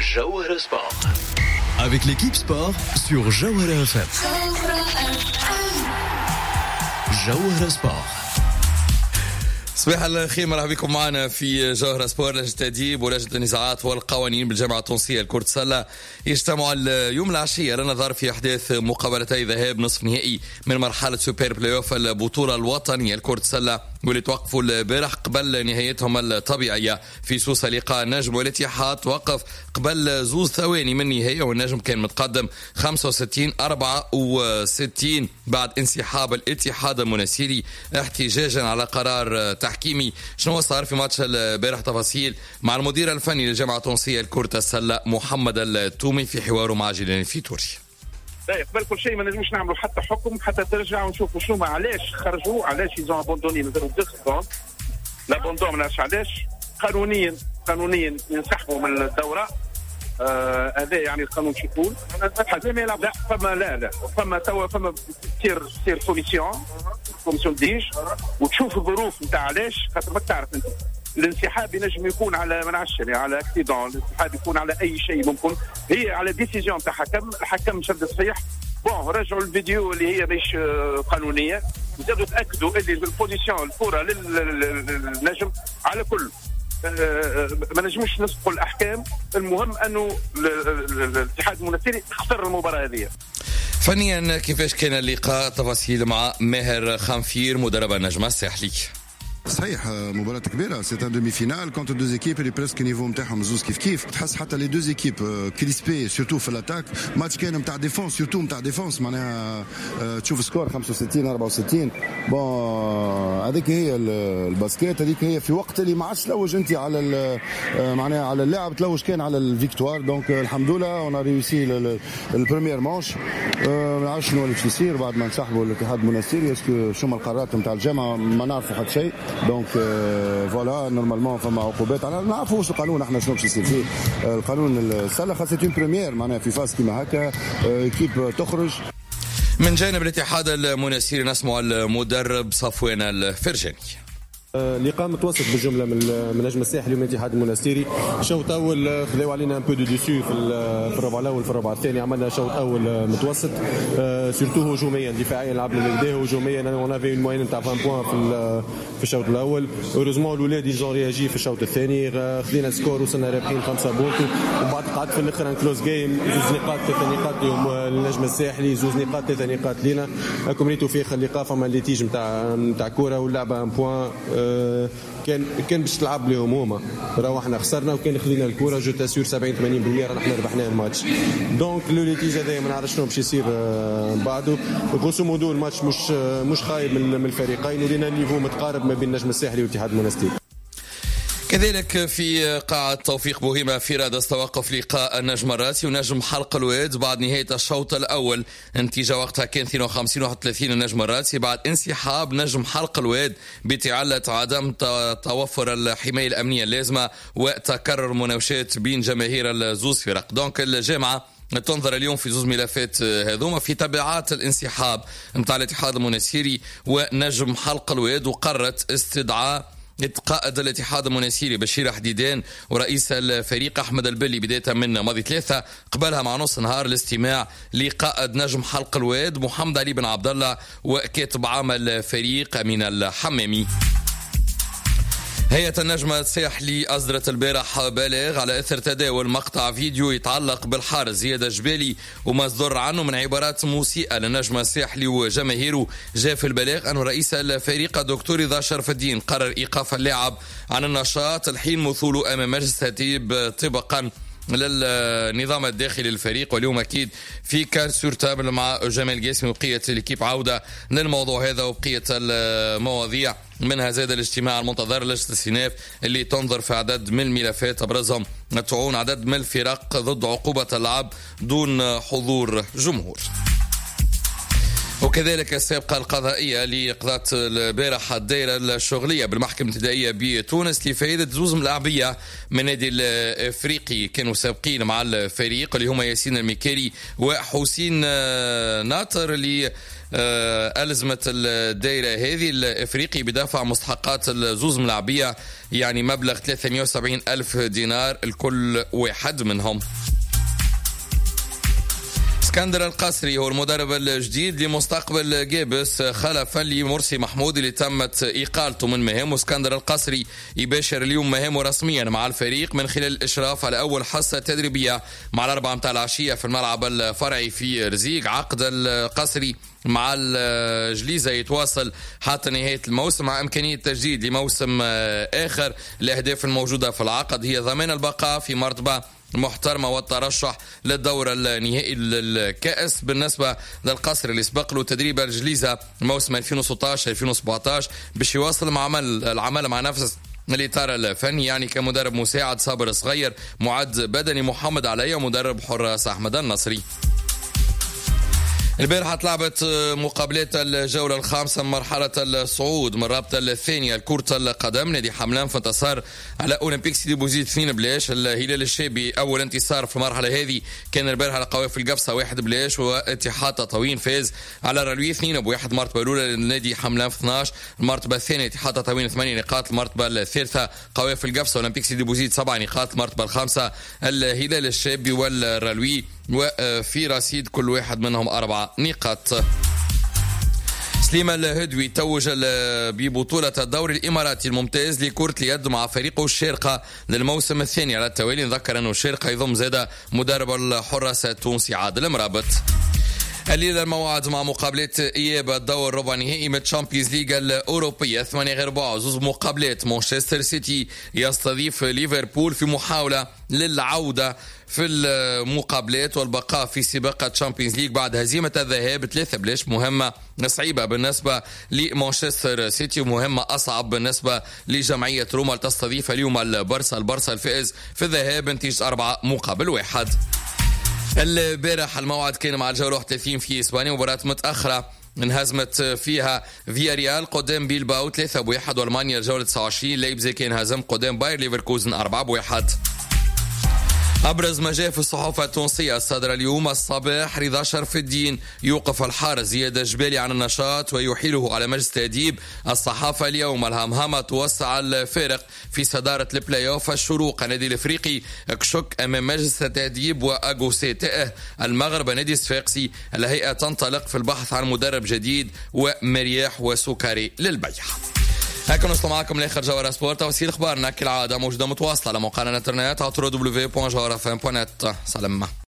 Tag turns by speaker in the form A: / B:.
A: Jawhara Sport. Avec l'équipe sport sur Jawhara FM. Jawhara Sport.
B: صباح الخير، مرحبا بكم معنا في جوهرة سبور. لجنة التأديب ولجنة النزاعات والقوانين بالجامعة التونسية لكرة السلة يجتمعوا اليوم العشية للنظر في أحداث مقابلتي ذهاب نصف نهائي من مرحلة سوبر بلاي اوف البطولة الوطنية لكرة السلة واللي توقفوا البارح قبل نهايتهم الطبيعية. في سوسة لقاء النجم والاتحاد توقف قبل زوز ثواني من النهاية، والنجم كان متقدم 65-64 بعد انسحاب الاتحاد المنسيري احتجاجا على قرار تحكيمي. شنو صار في ماتش البارح؟ تفاصيل مع المدير الفني للجامعة التونسية لكرة السلة محمد التومي في حواره مع جيلاني فيتوري.
C: قبل كل شيء ما نجمش نعملوا حتى حكم حتى ترجع ونشوفوا شنو علاش خرجوا، علاش يزون ابوندوني مازالوا ديسكون لابوندون، ما علاش قانونيا ينسحبوا من الدوره. هذا يعني القانون شو يقول؟ حتى ما يلعب. لا فما تصير كوميسيون ديج وتشوف الظروف نتاع علاش، خاطر ما تعرف انت الانسحاب ينجم يكون على ما نعرفش على اكسيدون، الانسحاب يكون على اي شيء ممكن، هي على ديسيزيون تاع الحكم شد صحيح. رجعوا الفيديو اللي هي مش قانونيه وزادوا تاكدوا اللي البوزيسيون الكره للنجم على كل ما نجموش نسبقوا الاحكام. المهم انه الاتحاد المنسيري خسر المباراه هذه.
B: فنيا كيفاش كان اللقاء؟ تفاصيل مع ماهر خنفير مدرب النجم الساحلي.
D: صحيح مباراة كبيرة، سي ان دومي فينال كونتر دوز ايكيب اللي بريسك نيفو نتاعهم زوز كيف تحس حتى لي دوز ايكيب كريسبي سورتو في الاتاك. ماتش كان نتاع ديفونس، سورتو نتاع ديفونس، معناها تشوف سكور 65-64. هذيك هي الباسكيت، هذيك هي في وقت اللي ما عادش تلوج انت على معناها على اللاعب، تلوج كان على الفيكتوار. دونك الحمد لله اون ريوسي البريمير مانش. ما نعرفش شنو اللي باش يصير بعد ما انسحبوا الاتحاد المنسيري، اسكو شنو القرارات نتاع الجامعة ما نعرفوا حتى شيء. دونك فوالا نورمالمون فما عقوبات، على نعرفوا واش القانون احنا شنو باش يصير فيه. القانون السله خاصة اون بريمير معناها في فاس كيما هكا ايكيب تخرج.
B: من جانب الاتحاد المنسيري نسمع المدرب صفوان الفرجاني.
E: لقاء متوسط بالجمله من نجم الساحلي ومن الاتحاد المنسيري. شوط اول خذاو علينا ان بو دو ديسو في الربع الاول، في الربع الثاني عملنا شوط اول متوسط سورتو هجوميا. دفاعيا لعبنا من البدايه، هجوميا اون افي اون موين نتاع 20 بوان في الشوط الاول. اوروزمون الاولاد يزون رياجي في الشوط الثاني، خذينا سكور وصلنا رابحين 5 بونتو، ومن بعد قعدت في الاخر ان كلوز جيم، 2 نقاط 3 نقاط لهم النجم الساحلي، 2 نقاط 3 نقاط لينا. راكم ريتوا في اخر اللقاء فما ليتيج نتاع كوره واللعبه ان بوان كان باش تلعب لهم هما، روحنا خسرنا وكان خذينا الكره جو تاسور 70-80% رحنا ربحنا الماتش. دونك لو ليتيج هذا ما نعرفش شنو باش يصير بعده. غوسو مودو الماتش مش خايب من الفريقين، ولينا النيفو متقارب ما بين النجم الساحلي والاتحاد المنسيري.
B: كذلك في قاعة توفيق بوهيمة في رادس توقف لقاء النجم الراسي ونجم حلق الواد بعد نهاية الشوط الأول. النتيجة وقتها كان 52-31 النجم الراسي بعد انسحاب نجم حلق الواد بتعلة عدم توفر الحماية الأمنية اللازمة وتكرر مناوشات بين جماهير الزوز فرق. دونك الجامعة تنظر اليوم في زوز ملفات هذوما في تبعات الانسحاب متاع الاتحاد المنسيري ونجم حلق الواد، وقررت استدعاء قائد الاتحاد المنسيري بشير حديدان ورئيس الفريق أحمد البلي بداية من ماضي 3 قبلها مع نص نهار الاستماع لقائد نجم حلق الواد محمد علي بن عبد الله وكاتب عام الفريق أمين الحمامي. هيئة النجم الساحلي أصدرت البارح بلاغ على إثر تداول مقطع فيديو يتعلق بالحارس زياد الجبالي وما صدر عنه من عبارات مسيئة للنجم الساحلي وجماهيره. جاء في البلاغ أن رئيس الفريق الدكتور رضا شرف الدين قرر إيقاف اللاعب عن النشاط الحين مثوله أمام مجلس التدريب طبقا للنظام الداخلي للفريق. واليوم أكيد في كان سور تابل مع جمال قاسم وبقية الكيب عودة للموضوع هذا وبقية المواضيع، منها زاد الاجتماع المنتظر لجنة الصناف اللي تنظر في عدد من الملفات أبرزهم تعون عدد من الفرق ضد عقوبة اللعب دون حضور جمهور. وكذلك السابقة القضائية لقضاء البارحة الدائرة الشغلية بالمحكمة الابتدائية بتونس لفائدة زوز ملاعبية من النادي الافريقي كانوا سابقين مع الفريق اللي هما ياسين المكاري وحسين ناطر اللي ألزمت الدائرة هذه الافريقي بدفع مستحقات الزوز ملاعبية يعني مبلغ 370 ألف دينار لكل واحد منهم. اسكندر القصري هو المدرب الجديد لمستقبل جابس خلفا لمرسي محمود اللي تمت إقالته من مهام. اسكندر القصري يباشر اليوم مهامه رسميا مع الفريق من خلال الإشراف على أول حصة تدريبية مع 4 متاع العشية في الملعب الفرعي في رزيق. عقد القصري مع الجليزة يتواصل حتى نهاية الموسم مع إمكانية تجديد لموسم آخر. الأهداف الموجودة في العقد هي ضمان البقاء في مرتبة محترمة والترشح للدور النهائي للكأس. بالنسبة للقصر اللي سبق له تدريب الجليزة موسم 2016-2017 باش يواصل مع العمل مع نفس الإطار الفني يعني كمدرب مساعد صابر صغير، معد بدني محمد علي، ومدرب حراس أحمد النصري. البارحة تلعبت مقابلات الجولة الخامسة من مرحلة الصعود من الرابطة الثانية لكرة القدم. نادي حملان في انتصار على أولمبيك سيدي بوزيد 2-0. الهلال الشابي أول انتصار في المرحلة هذه كان البارحة على قوافل القفصة 1-0. واتحاد تطاوين فاز على الرلوي 2-1. المرتبة الأولى لنادي حملان في 12. المرتبة الثانية اتحاد تطاوين 8 نقاط. المرتبة الثالثة قوافل القفصة أولمبيك سيدي بوزيد 7 نقاط. المرتبة الخامسة الهلال الشابي والرلوي وفي رصيد كل واحد منهم 4 نقاط. سليمة الهدوي توج ببطولة الدوري الإماراتي الممتاز لكرة اليد مع فريقه الشارقة للموسم الثاني على التوالي. نذكر أنه الشارقة يضم زادة مدرب الحراس التونسي عادل مرابط. الليلة الموعد مع مقابلات إياب الدور ربع نهائي من تشامبيونز ليغ الأوروبية 8-4. زوز مقابلات مانشستر سيتي يستضيف ليفربول في محاولة للعودة في المقابلات والبقاء في سباق تشامبيونز ليغ بعد هزيمة الذهاب 3-0. مهمة صعيبة بالنسبة لمانشستر سيتي ومهمة أصعب بالنسبة لجمعية روما تستضيف اليوم البارسا الفائز في الذهاب بنتيجة 4-1. البارح الموعد كان مع الجولة 31 في إسبانيا، مباراة متأخرة انهزمت فيها فياريال قدام بيلباو 3-1. والمانيا الجولة 29 لايبزيغ كان هزم قدام باير ليفركوزن 4-1. أبرز ما جاء في الصحافة التونسية الصادرة اليوم الصباح: رضا شرف الدين يوقف الحارس زياد الجبالي عن النشاط ويحيله على مجلس التأديب. الصحافة اليوم: الهمهمة توسع الفارق في صدارة البلاي اوف. الشروق النادي الافريقي كشك امام مجلس التأديب واغوسي تائه. المغرب نادي الصفاقسي الهيئة تنطلق في البحث عن مدرب جديد ومرياح وسكري للبيع. هكذا نوصل معكم لاخر جوهرة سبورت. توصيل اخبارنا كالعاده موجوده متواصله على موقعنا الانترنت www.jawharafm.net. سلام.